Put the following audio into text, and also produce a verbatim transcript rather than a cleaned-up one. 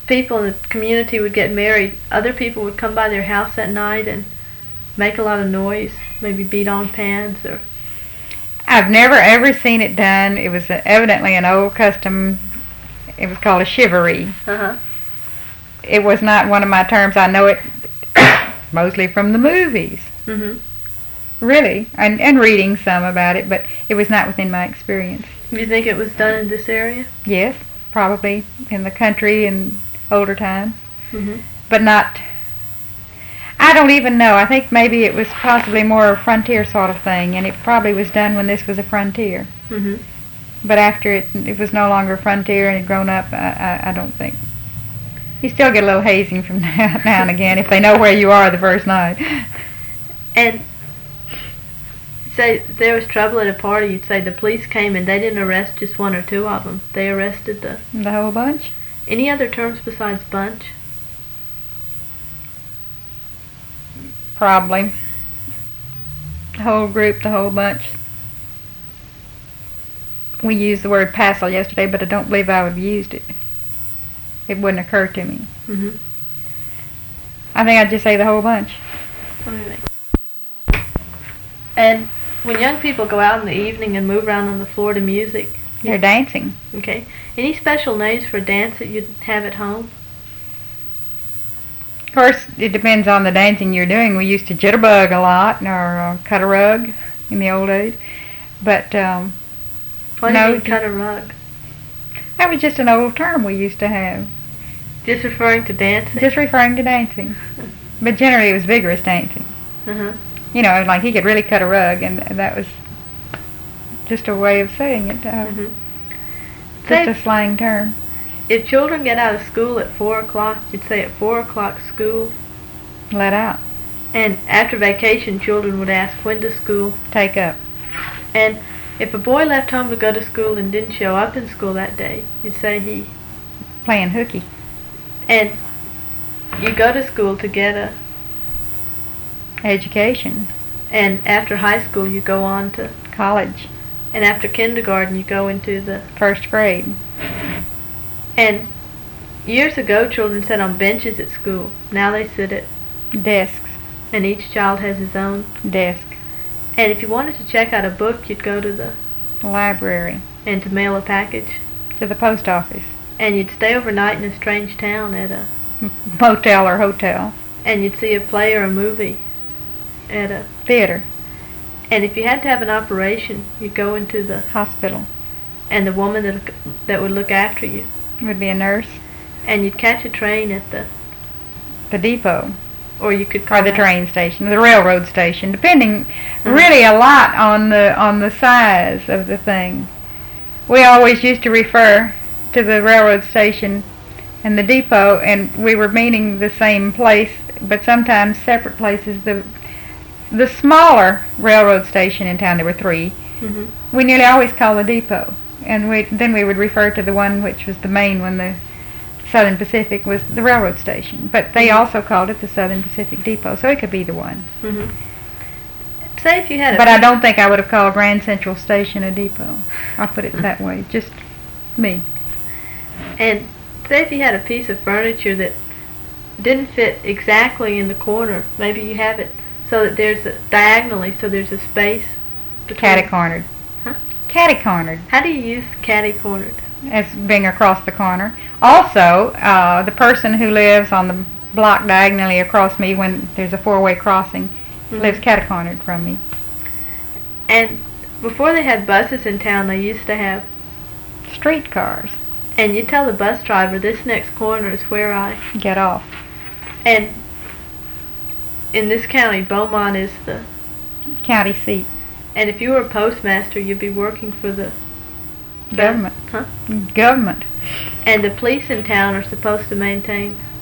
people in the community would get married, other people would come by their house at night and make a lot of noise, maybe beat on pans or... I've never ever seen it done. It was evidently an old custom. It was called a chivalry. Uh-huh. It was not one of my terms. I know it mostly from the movies. Mm-hmm. Really. And, and reading some about it, but it was not within my experience. Do you think it was done in this area? Yes, probably in the country in older times. Mm-hmm. But not... I don't even know. I think maybe it was possibly more a frontier sort of thing, and it probably was done when this was a frontier. Mm-hmm. But after it, it was no longer frontier and had grown up, I, I, I don't think. You still get a little hazing from now, now and again if they know where you are the first night. And say there was trouble at a party, you'd say the police came and they didn't arrest just one or two of them. They arrested the... The whole bunch? Any other terms besides bunch? Probably. The whole group, the whole bunch. We used the word passel yesterday, but I don't believe I would have used it. It wouldn't occur to me. Mm-hmm. I think I'd just say the whole bunch. What do you think? And when young people go out in the evening and move around on the floor to music... They're dancing. Okay. Any special names for dance that you'd have at home? Of course, it depends on the dancing you're doing. We used to jitterbug a lot, or uh, cut a rug in the old days. But, um... What do no, you mean, cut a rug? That was just an old term we used to have. Just referring to dancing? Just referring to dancing. But generally it was vigorous dancing. Uh-huh. You know, like he could really cut a rug, and that was just a way of saying it. Uh, Mm-hmm. Just Say, a slang term. if children get out of school at four o'clock, you'd say at four o'clock school. Let out. And after vacation, children would ask, when does school Take up. And if a boy left home to go to school and didn't show up in school that day, you'd say he... Playing hooky. And you go to school to get a... Education. And after high school, you go on to... College. And after kindergarten, you go into the... First grade. And years ago, children sat on benches at school. Now they sit at... Desks. And each child has his own... Desk. And if you wanted to check out a book, you'd go to the... Library. And to mail a package. To the post office. And you'd stay overnight in a strange town at a... Motel or hotel. And you'd see a play or a movie at a... Theater. And if you had to have an operation, you'd go into the... Hospital. And the woman that, that would look after you. Would be a nurse. And you'd catch a train at the... The depot. Or you could call Or the that- train station, the railroad station, depending Uh-huh. really a lot on the on the size of the thing. We always used to refer to the railroad station and the depot, and we were meaning the same place, but sometimes separate places. The the smaller railroad station in town, there were three, Mhm. we nearly always called the depot, and we then we would refer to the one which was the main one, the Southern Pacific, was the railroad station, but they Mhm. also called it the Southern Pacific Depot, so it could be the one. Mhm. Say if you had a... But I don't think I would have called Grand Central Station a depot. I'll put it that way, just me. And say if you had a piece of furniture that didn't fit exactly in the corner, maybe you have it so that there's a, diagonally, so there's a space between... Catty-cornered. Huh? Catty-cornered, How do you use catty-cornered? as being across the corner. Also, uh, the person who lives on the block diagonally across me when there's a four-way crossing Mhm. lives catty-cornered from me. And before they had buses in town, they used to have... Streetcars. And you tell the bus driver, this next corner is where I... Get off. And in this county, Beaumont is the... County seat. And if you were a postmaster, you'd be working for the... Government. Huh? Government. And the police in town are supposed to maintain